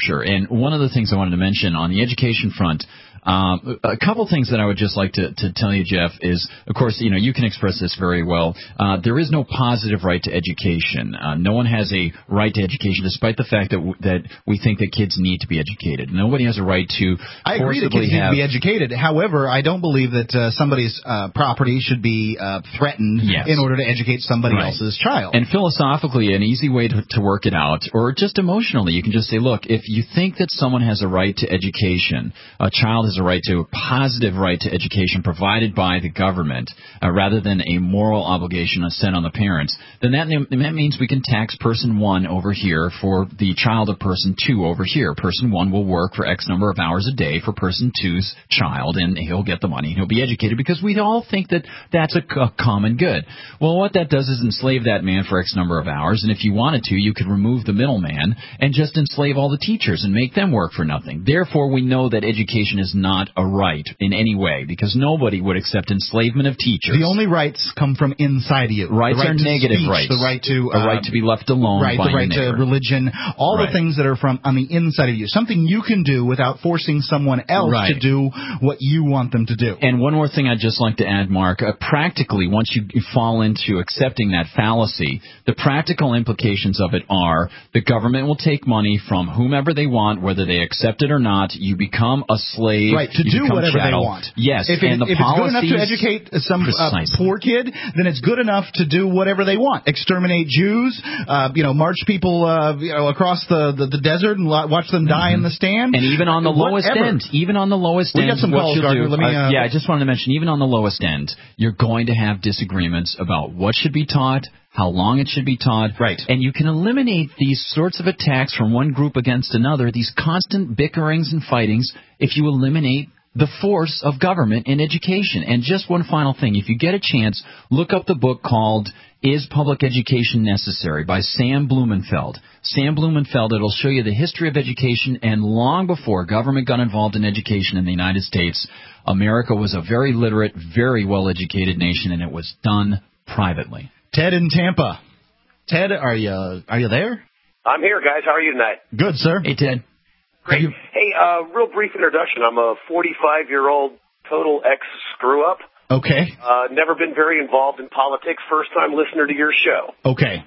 And one of the things I wanted to mention on the education front, um, a couple things that I would just like to, to tell you, Jeff, is, of course, you know, you can express this very well. Uh, there is no positive right to education. Uh, no one has a right to education, despite the fact that w- that we think that kids need to be educated. Nobody has a right to I agree that kids have, need to be educated. However, I don't believe that uh, somebody's uh, property should be uh, threatened yes. in order to educate somebody right. else's child. And philosophically, an easy way to, to work it out, or just emotionally, you can just say, look, if you think that someone has a right to education, a child has a right to a positive right to education provided by the government, uh, rather than a moral obligation set on the parents, then that, that means we can tax person one over here for the child of person two over here. Person one will work for X number of hours a day for person two's child, and he'll get the money and he'll be educated, because we all think that that's a, a common good. Well, what that does is enslave that man for X number of hours, and if you wanted to, you could remove the middleman and just enslave all the teachers and make them work for nothing. Therefore, we know that education is not a right in any way, because nobody would accept enslavement of teachers. The only rights come from inside of you. Rights the right are to negative speech, rights. The right to the uh, right to be left alone. Right, by the right your to religion. All right. the things that are from on the inside of you. Something you can do without forcing someone else right. to do what you want them to do. And one more thing I'd just like to add, Mark. Uh, practically, once you fall into accepting that fallacy, the practical implications of it are the government will take money from whomever they want, whether they accept it or not. You become a slave. Right, to you do whatever chattel. they want. Yes, if, it, and the if it's good enough to policies- educate some uh, poor kid, then it's good enough to do whatever they want. Exterminate Jews, uh, you know, march people uh, you know, across the, the, the desert and lo- watch them die mm-hmm. in the stand. And even on the lowest whatever. end, even on the lowest we end, got some what calls, you'll Gardner. do, Let me, uh, uh, yeah, I just wanted to mention, even on the lowest end, you're going to have disagreements about what should be taught, how long it should be taught. Right. And you can eliminate these sorts of attacks from one group against another, these constant bickerings and fightings, if you eliminate the force of government in education. And just one final thing. If you get a chance, look up the book called Is Public Education Necessary? By Sam Blumenfeld. Sam Blumenfeld, it'll show you the history of education, and long before government got involved in education in the United States, America was a very literate, very well-educated nation, and it was done privately. Ted in Tampa. Ted, are you are you there? I'm here, guys. How are you tonight? Good, sir. Hey, Ted. Great. You... Hey, uh, real brief introduction. I'm a forty-five-year-old total ex-screw-up. Okay. Uh, never been very involved in politics. First-time listener to your show. Okay.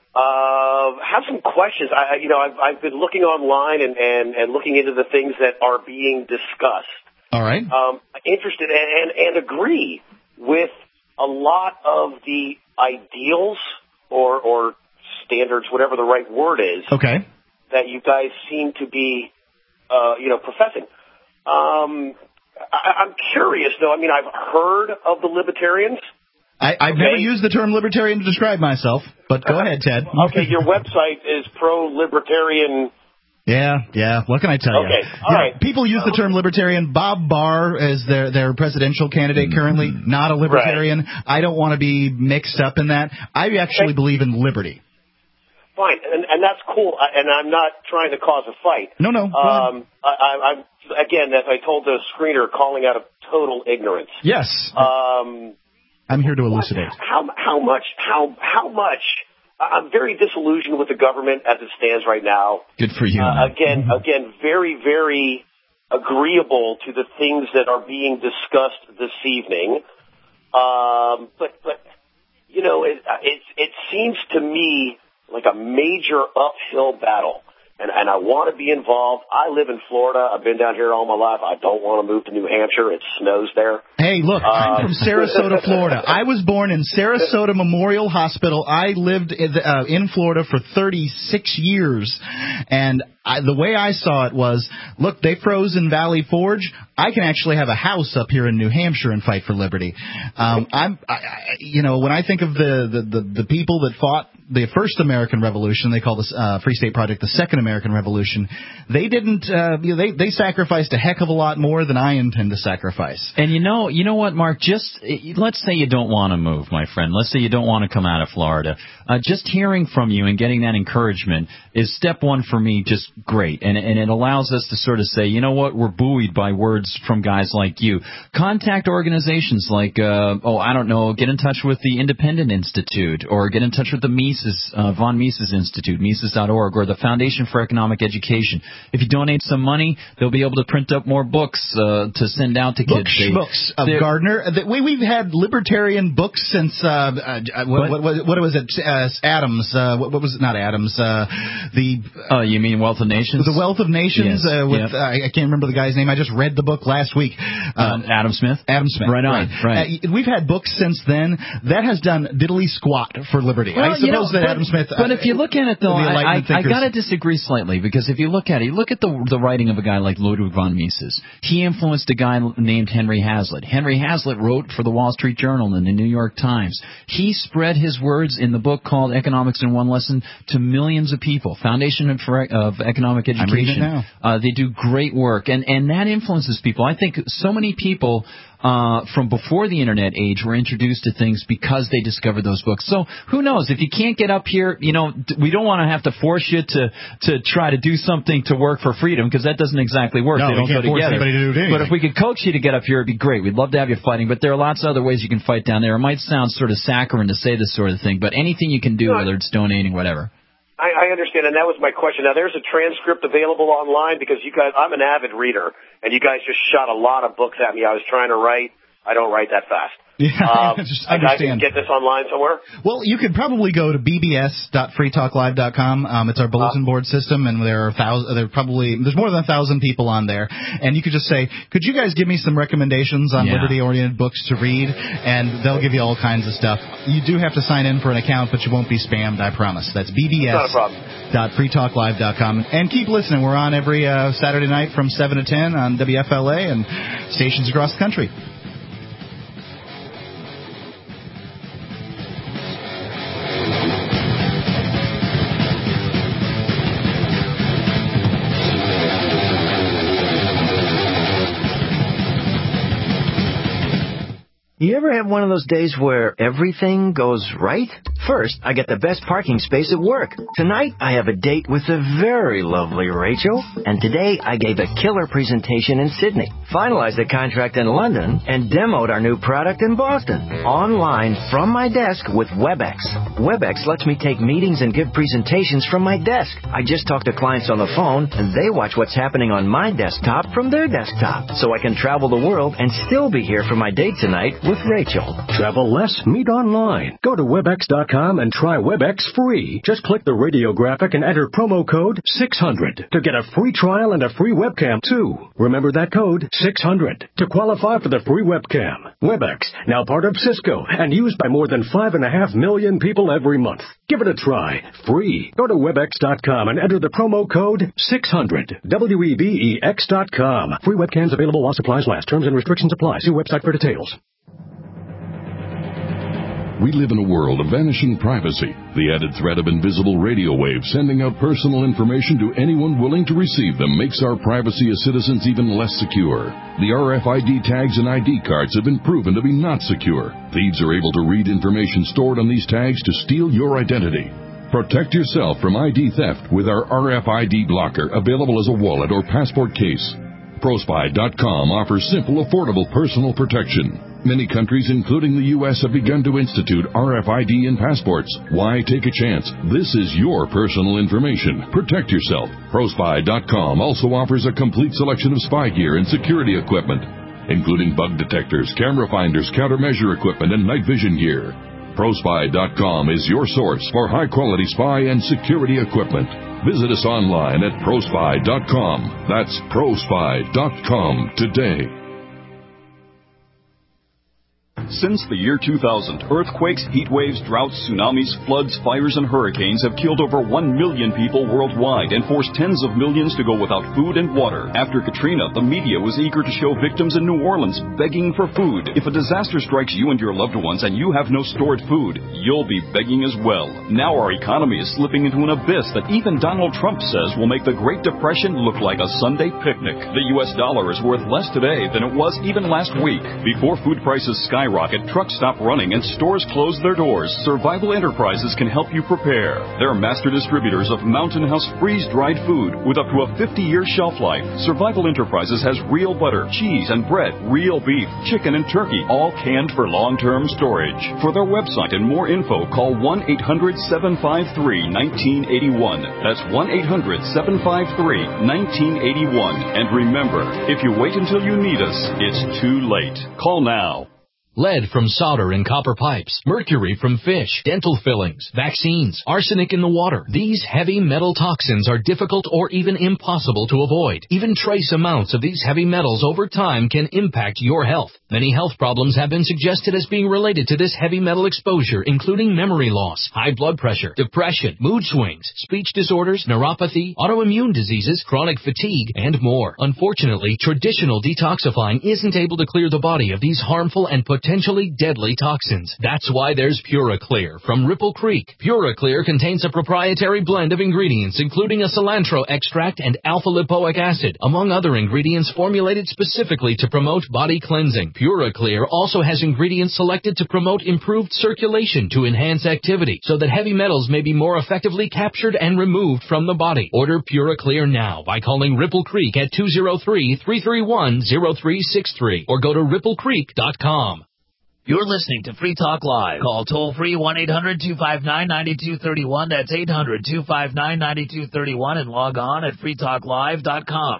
Uh, have some questions. I, you know, I've, I've been looking online and, and, and looking into the things that are being discussed. All right. Um, interested and, and, and agree with a lot of the ideals or, or standards, whatever the right word is. Okay. That you guys seem to be, uh, you know, professing. Um, I, I'm curious, though. I mean, I've heard of the libertarians. I, I've okay. never used the term libertarian to describe myself, but go ahead, Ted. Okay, your website is pro-libertarian. Yeah, yeah. What can I tell you? Okay, all yeah, right. People use the term libertarian. Bob Barr is their their presidential candidate currently, not a libertarian. Right. I don't want to be mixed up in that. I actually okay. believe in liberty. Fine, and, and that's cool, and I'm not trying to cause a fight. No, no. Um, I, I, I'm, again, as I told the screener, calling out of total ignorance. Yes. Um, I'm here to elucidate. How how much how how much? I'm very disillusioned with the government as it stands right now. Good for you. Uh, again, again, very very agreeable to the things that are being discussed this evening. Um, but but you know, it it, it seems to me like a major uphill battle. And, and I want to be involved. I live in Florida. I've been down here all my life. I don't want to move to New Hampshire. It snows there. Hey, look, uh, I'm from Sarasota, Florida. I was born in Sarasota Memorial Hospital. I lived in, uh, in Florida for thirty-six years. And I, the way I saw it was, look, they froze in Valley Forge. I can actually have a house up here in New Hampshire and fight for liberty. Um, I'm, I, I, you know, when I think of the, the, the, the people that fought the first American Revolution, they call this uh, Free State Project the Second American Revolution. They didn't. Uh, you know, they they sacrificed a heck of a lot more than I intend to sacrifice. And you know, you know what, Mark? Just let's say you don't want to move, my friend. Let's say you don't want to come out of Florida. Uh, just hearing from you and getting that encouragement is step one for me. Just great, and and it allows us to sort of say, you know what, we're buoyed by words from guys like you. Contact organizations like, uh, oh, I don't know, get in touch with the Independent Institute, or get in touch with the Mises, uh, von Mises Institute, Mises dot org, or the Foundation for Economic Education. If you donate some money, they'll be able to print up more books uh, to send out to Book kids. Schmooks of Gardner. The, we, we've had libertarian books since, uh, uh, what, what, what, what was it, uh, Adams, uh, what, what was it, not Adams, uh, the... Oh, uh, you mean Wealth of Nations? The Wealth of Nations, yes. uh, with, yep. uh, I can't remember the guy's name, I just read the book last week. Um, uh, Adam Smith? Adam Smith. Right on, right. right. Uh, we've had books since then. That has done diddly squat for liberty. Well, I suppose you know, that but, Adam Smith... But uh, if you look at it, though, I, I, I got to disagree slightly, because if you look at it, you look at the, the writing of a guy like Ludwig von Mises. He influenced a guy named Henry Hazlitt. Henry Hazlitt wrote for the Wall Street Journal and the New York Times. He spread his words in the book called Economics in One Lesson to millions of people. Foundation for, of Economic Education. I'm reading it now. Uh, they do great work, and, and that influences people. I think so many people... Uh, from before the internet age were introduced to things because they discovered those books. So who knows? If you can't get up here, you know, we don't want to have to force you to, to try to do something to work for freedom, because that doesn't exactly work. No, they don't we can't go force together. anybody to do anything. But if we could coach you to get up here, it'd be great. We'd love to have you fighting. But there are lots of other ways you can fight down there. It might sound sort of saccharine to say this sort of thing, but anything you can do, no, whether it's donating, whatever. I, I understand, and that was my question. Now, there's a transcript available online, because you guys, I'm an avid reader, and you guys just shot a lot of books at me. I was trying to write. I don't write that fast. Yeah, um, I just I, I can get this online somewhere? Well, you could probably go to b b s dot free talk live dot com. Um, it's our bulletin uh, board system, and there are thousand, there are probably there's more than a thousand people on there. And you could just say, could you guys give me some recommendations on yeah. liberty-oriented books to read? And they'll give you all kinds of stuff. You do have to sign in for an account, but you won't be spammed, I promise. That's b b s dot free talk live dot com. And keep listening. We're on every uh, Saturday night from seven to ten on W F L A and stations across the country. You ever have one of those days where everything goes right? First, I get the best parking space at work. Tonight, I have a date with the very lovely Rachel. And today, I gave a killer presentation in Sydney, finalized a contract in London, and demoed our new product in Boston. Online from my desk with WebEx. WebEx lets me take meetings and give presentations from my desk. I just talk to clients on the phone, and they watch what's happening on my desktop from their desktop. So I can travel the world and still be here for my date tonight with Rachel. Travel less, meet online. Go to webex dot com and try WebEx free. Just click the radio graphic and enter promo code six hundred to get a free trial and a free webcam too. Remember that code, six hundred, to qualify for the free webcam. WebEx, now part of Cisco and used by more than five and a half million people every month. Give it a try. Free. Go to webex dot com and enter the promo code six hundred. W E B E X dot com. Free webcams available while supplies last. Terms and restrictions apply. See website for details. We live in a world of vanishing privacy, the added threat of invisible radio waves sending out personal information to anyone willing to receive them makes our privacy as citizens even less secure. The R F I D tags and I D cards have been proven to be not secure. Thieves are able to read information stored on these tags to steal your identity. Protect yourself from I D theft with our R F I D blocker, available as a wallet or passport case. ProSpy dot com offers simple, affordable personal protection. Many countries, including the U S, have begun to institute R F I D in passports. Why take a chance? This is your personal information. Protect yourself. ProSpy dot com also offers a complete selection of spy gear and security equipment, including bug detectors, camera finders, countermeasure equipment, and night vision gear. ProSpy dot com is your source for high-quality spy and security equipment. Visit us online at ProSpy dot com. That's ProSpy dot com today. Since the year two thousand, earthquakes, heat waves, droughts, tsunamis, floods, fires, and hurricanes have killed over one million people worldwide and forced tens of millions to go without food and water. After Katrina, the media was eager to show victims in New Orleans begging for food. If a disaster strikes you and your loved ones and you have no stored food, you'll be begging as well. Now our economy is slipping into an abyss that even Donald Trump says will make the Great Depression look like a Sunday picnic. The U S dollar is worth less today than it was even last week. Before food prices skyrocket, skyrocket, trucks stop running, and stores close their doors, Survival Enterprises can help you prepare. They're master distributors of Mountain House freeze-dried food with up to a fifty-year shelf life. Survival Enterprises has real butter, cheese, and bread, real beef, chicken, and turkey, all canned for long-term storage. For their website and more info, call one eight hundred seven five three one nine eight one. That's one eight hundred seven five three one nine eight one. And remember, if you wait until you need us, it's too late. Call now. Lead from solder and copper pipes, mercury from fish, dental fillings, vaccines, arsenic in the water. These heavy metal toxins are difficult or even impossible to avoid. Even trace amounts of these heavy metals over time can impact your health. Many health problems have been suggested as being related to this heavy metal exposure, including memory loss, high blood pressure, depression, mood swings, speech disorders, neuropathy, autoimmune diseases, chronic fatigue, and more. Unfortunately, traditional detoxifying isn't able to clear the body of these harmful and potential potentially deadly toxins. That's why there's PuraClear from Ripple Creek. PuraClear contains a proprietary blend of ingredients, including a cilantro extract and alpha-lipoic acid, among other ingredients formulated specifically to promote body cleansing. PuraClear also has ingredients selected to promote improved circulation to enhance activity, so that heavy metals may be more effectively captured and removed from the body. Order PuraClear now by calling Ripple Creek at two oh three, three three one, oh three six three or go to ripple creek dot com. You're listening to Free Talk Live. Call toll-free one eight hundred two five nine nine two three one. That's eight hundred two five nine nine two three one and log on at free talk live dot com.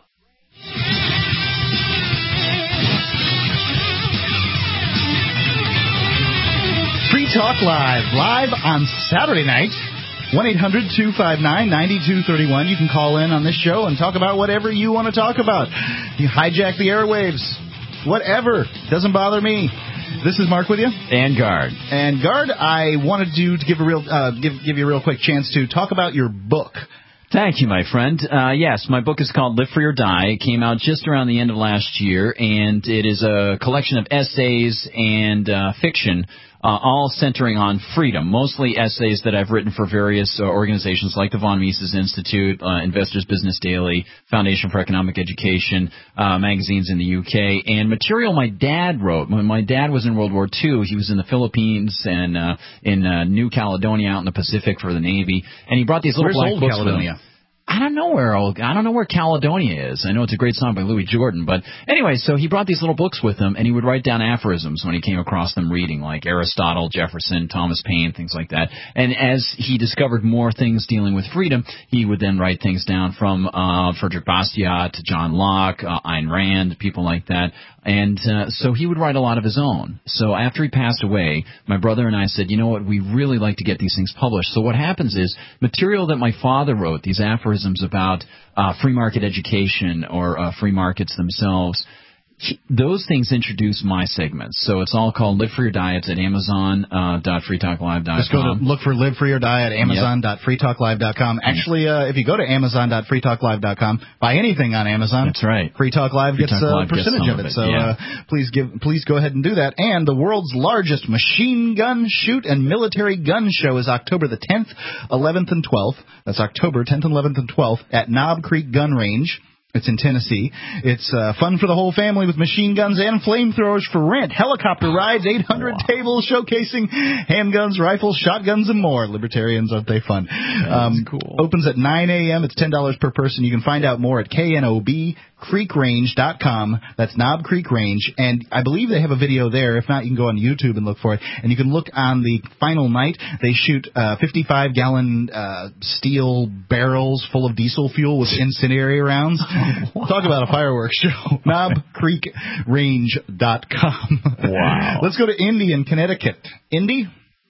Free Talk Live, live on Saturday night. one eight hundred two five nine nine two three one. You can call in on this show and talk about whatever you want to talk about. You hijack the airwaves. Whatever. Doesn't bother me. This is Mark with you. And Guard. And Guard, I wanted you to give a real uh, give give you a real quick chance to talk about your book. Thank you, my friend. Uh, yes, my book is called Live Free or Die. It came out just around the end of last year, and it is a collection of essays and uh, fiction, uh, all centering on freedom, mostly essays that I've written for various uh, organizations like the Von Mises Institute, uh, Investors Business Daily, Foundation for Economic Education, uh, magazines in the U K, and material my dad wrote. When my dad was in World War Two, he was in the Philippines and uh, in uh, New Caledonia out in the Pacific for the Navy, and he brought these little Where's black Old books Caledonia? with him. I don't know where old, I don't know where Caledonia is. I know it's a great song by Louis Jordan, but anyway, so he brought these little books with him, and he would write down aphorisms when he came across them reading, like Aristotle, Jefferson, Thomas Paine, things like that. And as he discovered more things dealing with freedom, he would then write things down from uh, Frederick Bastiat to John Locke, uh, Ayn Rand, people like that. And uh, so he would write a lot of his own. So after he passed away, my brother and I said, you know what, we really like to get these things published. So what happens is material that my father wrote, these aphorisms about uh, free market education or uh, free markets themselves, he, those things introduce my segments. So it's all called Live Free or Die. It's at amazon dot free talk live dot com. Just go to look for Live Free or Die at amazon dot free talk live dot com. Actually, uh, if you go to amazon dot free talk live dot com, buy anything on Amazon. That's right. Free Talk Live gets a uh, percentage gets of it. it So yeah. uh, please give, please go ahead and do that. And the world's largest machine gun shoot and military gun show is October the tenth, eleventh, and twelfth. That's October tenth, eleventh, and twelfth at Knob Creek Gun Range. It's in Tennessee. It's uh, fun for the whole family with machine guns and flamethrowers for rent, helicopter rides, eight hundred wow. tables showcasing handguns, rifles, shotguns, and more. Libertarians, aren't they fun? Um, cool. Opens at nine a.m. It's ten dollars per person. You can find out more at K N O B creek range dot com. That's Knob Creek Range. And I believe they have a video there. If not, you can go on YouTube and look for it. And you can look on the final night. They shoot uh, fifty-five gallon uh, steel barrels full of diesel fuel with incendiary rounds. Talk about a fireworks show. Knob Creek Range dot com. Wow. Let's go to Indy in Connecticut. Indy?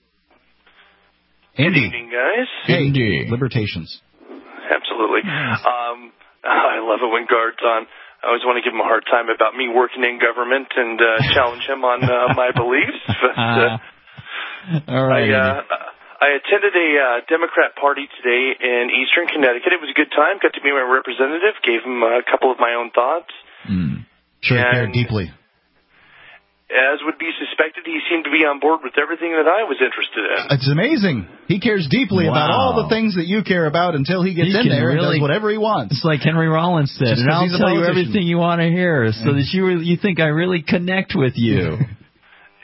Good evening, guys. Hey, Indy. Libertations. Absolutely. Um, I love it when Guard's on. I always want to give him a hard time about me working in government and uh, challenge him on uh, my beliefs. But, uh, all right. I, uh, I attended a uh, Democrat party today in Eastern Connecticut. It was a good time. Got to meet my representative. Gave him a couple of my own thoughts. Mm. Sure, cared deeply. As would be suspected, he seemed to be on board with everything that I was interested in. It's amazing. He cares deeply wow. about all the things that you care about until he gets he in there really, and does whatever he wants. It's like Henry Rollins said, and I'll tell you everything you want to hear so that you you think I really connect with you.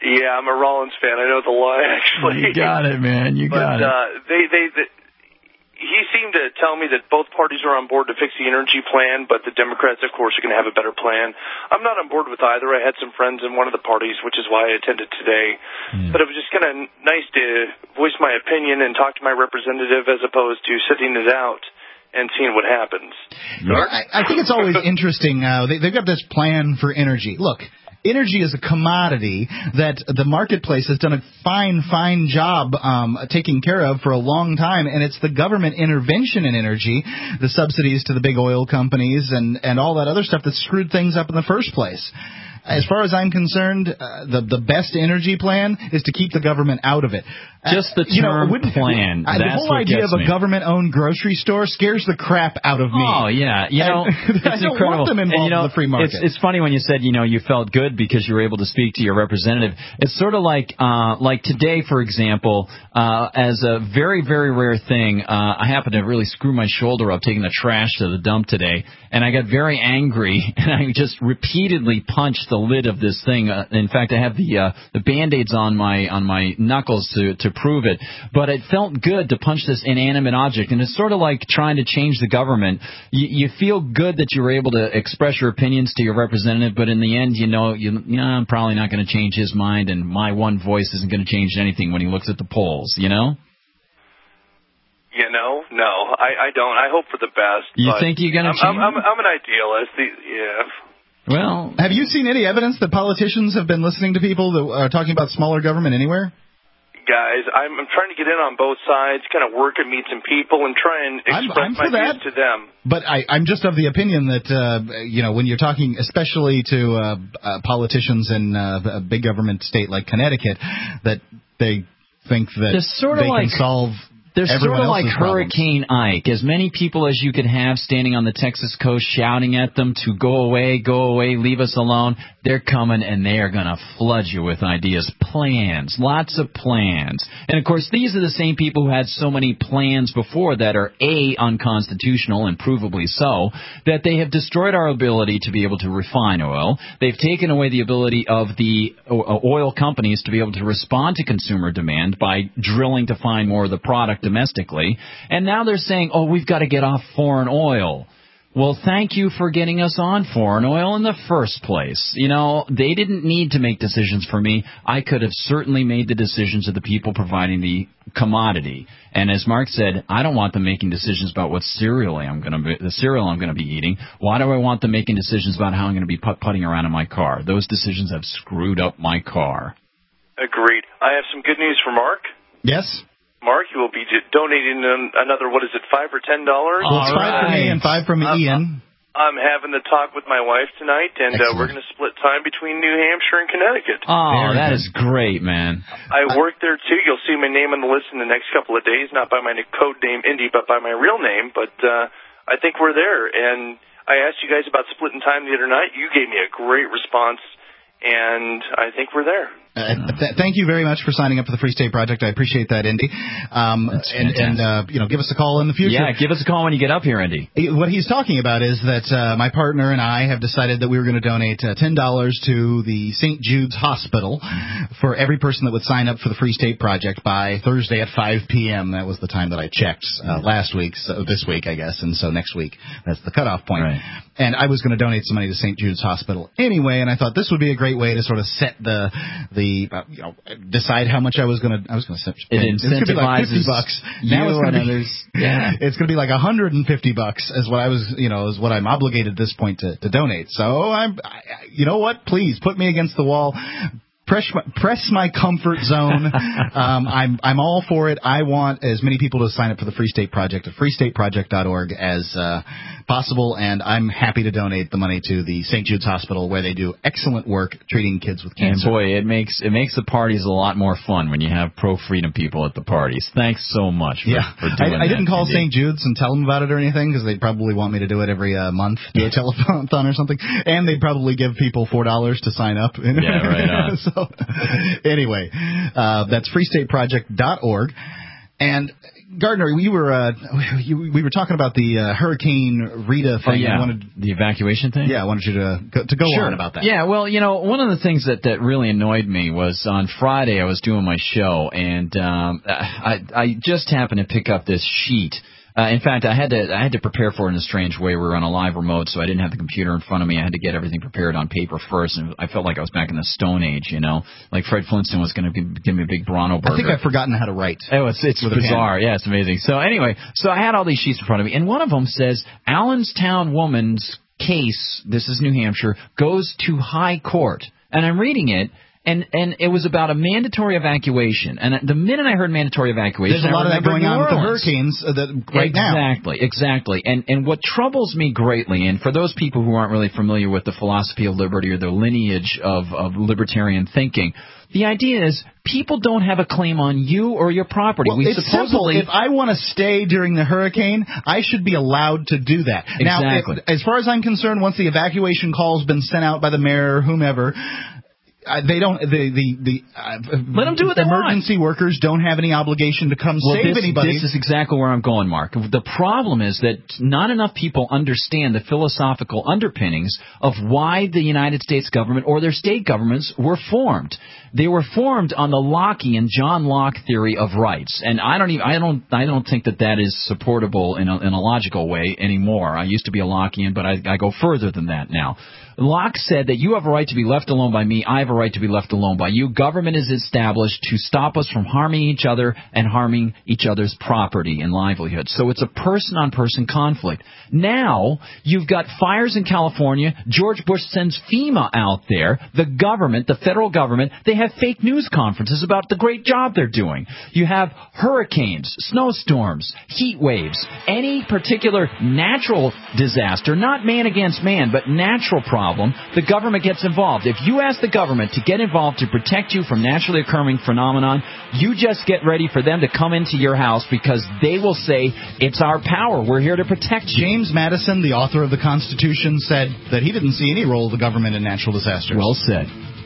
Yeah, I'm a Rollins fan. I know the line, actually. You got it, man. You but, got it. Uh, they, they, they, he seemed to tell me that both parties are on board to fix the energy plan, but the Democrats, of course, are going to have a better plan. I'm not on board with either. I had some friends in one of the parties, which is why I attended today. Mm. But it was just kind of nice to voice my opinion and talk to my representative as opposed to sitting it out and seeing what happens. Yeah, I, I think it's always interesting. Uh, they, they've got this plan for energy. Look, energy is a commodity that the marketplace has done a fine, fine job um, taking care of for a long time, and it's the government intervention in energy, the subsidies to the big oil companies and, and all that other stuff that screwed things up in the first place. As far as I'm concerned, uh, the the best energy plan is to keep the government out of it. Just the term you know, plan. Uh, the That's whole idea of a me. government-owned grocery store scares the crap out of me. Oh, yeah. You know, it's I don't incredible. want them involved and, you know, in the free market. It's, it's funny when you said, you know, you felt good because you were able to speak to your representative. It's sort of like, uh, like today, for example, uh, as a very, very rare thing, uh, I happened to really screw my shoulder up taking the trash to the dump today, and I got very angry, and I just repeatedly punched the lid of this thing. Uh, in fact, I have the uh, the Band-Aids on my on my knuckles to to prove it. But it felt good to punch this inanimate object, and it's sort of like trying to change the government. You, you feel good that you were able to express your opinions to your representative, but in the end, you know, you, you know I'm probably not going to change his mind, and my one voice isn't going to change anything when he looks at the polls, you know? You know, no, I, I don't. I hope for the best. You think you're going to change? I'm, I'm, I'm an idealist. The, yeah. Well, have you seen any evidence that politicians have been listening to people that are talking about smaller government anywhere? Guys, I'm, I'm trying to get in on both sides, kind of work and meet some people and try and express I'm, I'm my for that. views to them. But I, I'm just of the opinion that, uh, you know, when you're talking especially to uh, uh, politicians in uh, a big government state like Connecticut, that they think that sort of they like, can solve They're sort of like problems. Hurricane Ike. As many people as you could have standing on the Texas coast shouting at them to go away, go away, leave us alone, they're coming and they are going to flood you with ideas, plans, lots of plans. And, of course, these are the same people who had so many plans before that are, A, unconstitutional and provably so, that they have destroyed our ability to be able to refine oil. They've taken away the ability of the oil companies to be able to respond to consumer demand by drilling to find more of the product domestically, and now they're saying, oh, we've got to get off foreign oil. Well, thank you for getting us on foreign oil in the first place. You know, they didn't need to make decisions for me. I could have certainly made the decisions of the people providing the commodity. And as Mark said, I don't want them making decisions about what cereal I'm going to be, the cereal I'm going to be eating. Why do I want them making decisions about how I'm going to be putt-putting around in my car? Those decisions have screwed up my car. Agreed. I have some good news for Mark. Yes? Mark, you will be donating another, what is it, five or ten dollars? Well, it's five right. from me and five from um, Ian. I'm having the talk with my wife tonight, and uh, we're going to split time between New Hampshire and Connecticut. Oh, that is great, man. I work there, too. You'll see my name on the list in the next couple of days, not by my code name, Indy, but by my real name. But uh, I think we're there. And I asked you guys about splitting time the other night. You gave me a great response, and I think we're there. Uh, th- thank you very much for signing up for the Free State Project. I appreciate that, Indy. Um, and, and uh, you know, give us a call in the future. Yeah, give us a call when you get up here, Indy. What he's talking about is that uh, my partner and I have decided that we were going to donate uh, ten dollars to the Saint Jude's Hospital for every person that would sign up for the Free State Project by Thursday at five p.m. That was the time that I checked uh, last week, so this week, I guess, and so next week, that's the cutoff point. Right. And I was going to donate some money to Saint Jude's Hospital anyway, and I thought this would be a great way to sort of set the the The, uh, you know, decide how much I was gonna. I was gonna set. It it's gonna be like fifty bucks. Now it's gonna be. Others. Yeah. It's gonna be like a hundred and fifty bucks. Is what I was. You know, is what I'm obligated at this point to, to donate. So I'm. I, you know what? Please put me against the wall. Press my, press my comfort zone. um, I'm I'm all for it. I want as many people to sign up for the Free State Project at free state project dot org as uh, possible, and I'm happy to donate the money to the Saint Jude's Hospital, where they do excellent work treating kids with cancer. And boy, it makes it makes the parties a lot more fun when you have pro-freedom people at the parties. Thanks so much for, yeah. for doing I, I that. didn't call Indeed. Saint Jude's and tell them about it or anything, because they'd probably want me to do it every uh, month, do a telethon or something, and they'd probably give people four dollars to sign up. Yeah, right on. So, anyway, uh, that's free state project dot org. And, Gardner, you were uh, you, we were talking about the uh, Hurricane Rita thing. Oh, yeah, I wanted, the evacuation thing? Yeah, I wanted you to go, to go sure. on about that. Yeah, well, you know, one of the things that, that really annoyed me was on Friday I was doing my show, and um, I, I just happened to pick up this sheet. Uh, in fact, I had to I had to prepare for it in a strange way. We were on a live remote, so I didn't have the computer in front of me. I had to get everything prepared on paper first, and I felt like I was back in the Stone Age, you know, like Fred Flintstone was going to give me a big Bronto burger. I think I've forgotten how to write. Oh, it's it's bizarre. Yeah, it's amazing. So anyway, so I had all these sheets in front of me, and one of them says Allenstown woman's case, this is New Hampshire, goes to high court. And I'm reading it. And and it was about a mandatory evacuation. And the minute I heard mandatory evacuation, there's a lot of that going on with the Orleans. hurricanes uh, that right exactly, now. Exactly, exactly. And and what troubles me greatly, and for those people who aren't really familiar with the philosophy of liberty or the lineage of, of libertarian thinking, the idea is people don't have a claim on you or your property. Well, we it's supposedly, simple. If I want to stay during the hurricane, I should be allowed to do that. Exactly. Now, if, as far as I'm concerned, once the evacuation call's been sent out by the mayor or whomever, Uh, they don't. The the the uh, let them do what they emergency want. workers don't have any obligation to come well, save this, anybody. This is exactly where I'm going, Mark. The problem is that not enough people understand the philosophical underpinnings of why the United States government or their state governments were formed. They were formed on the Lockean John Locke theory of rights, and I don't even I don't I don't think that that is supportable in a, in a logical way anymore. I used to be a Lockean, but I, I go further than that now. Locke said that you have a right to be left alone by me, I have a right to be left alone by you. Government is established to stop us from harming each other and harming each other's property and livelihood. So it's a person-on-person conflict. Now, you've got fires in California. George Bush sends FEMA out there. The government, the federal government, they have fake news conferences about the great job they're doing. You have hurricanes, snowstorms, heat waves, any particular natural disaster, not man against man, but natural problem. The government gets involved. If you ask the government to get involved to protect you from naturally occurring phenomenon, you just get ready for them to come into your house because they will say, it's our power. We're here to protect you. James Madison, the author of the Constitution, said that he didn't see any role of the government in natural disasters. Well said.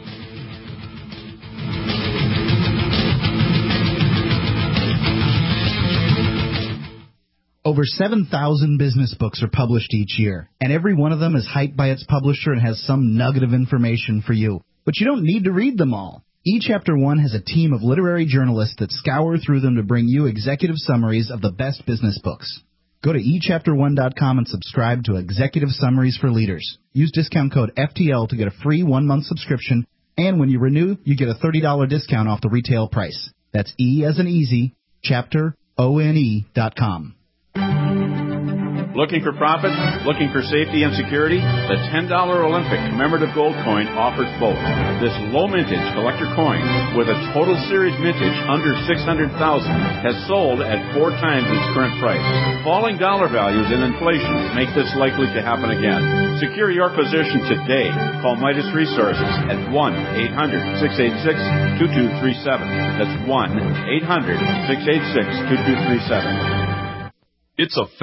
Over seven thousand business books are published each year, and every one of them is hyped by its publisher and has some nugget of information for you. But you don't need to read them all. eChapter One has a team of literary journalists that scour through them to bring you executive summaries of the best business books. Go to e chapter one dot com and subscribe to Executive Summaries for Leaders. Use discount code F T L to get a free one-month subscription, and when you renew, you get a thirty dollars discount off the retail price. That's E as in easy, chapter O N E dot com. Looking for profit? Looking for safety and security? The ten dollar Olympic commemorative gold coin offers both. This low mintage collector coin with a total series mintage under six hundred thousand has sold at four times its current price. Falling dollar values and inflation make this likely to happen again. Secure your position today. Call Midas Resources at one eight hundred six eight six two two three seven. That's one eight hundred six eight six two two three seven. It's a